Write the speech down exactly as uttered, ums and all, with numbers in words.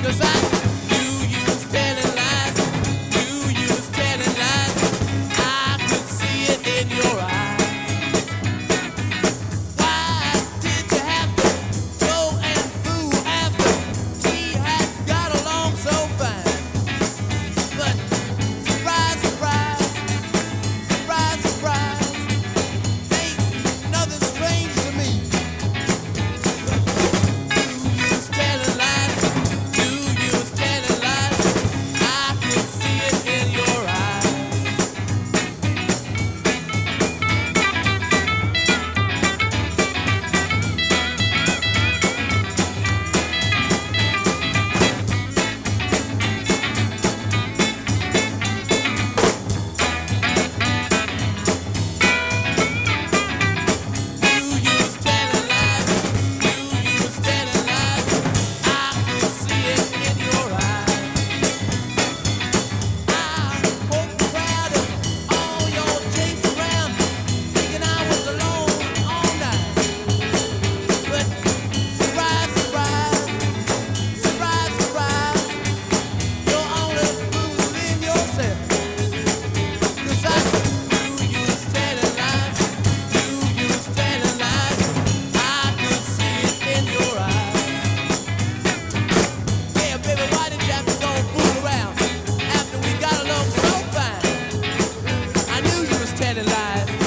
'Cause I knew you was telling lies. Knew you was telling lies. I could see it in your eyes. Why did you have to go and fool after we had got along so fine? But surprise, surprise, surprise, surprise, ain't nothing strange to me. You was telling lies. You was telling lies. I could see it in your eyes. You was telling lies. You was telling lies. I could see it in your eyes. I poked the crowd and all your chase around, thinking I was alone all night. But surprise, surprise, surprise, surprise, you're only fooling yourself. 'Cause I knew you was telling lies. Knew you was telling lies. I could see it in your eyes. Yeah, baby, why did you have to go and fool around after we got along so fine? I knew you was telling lies.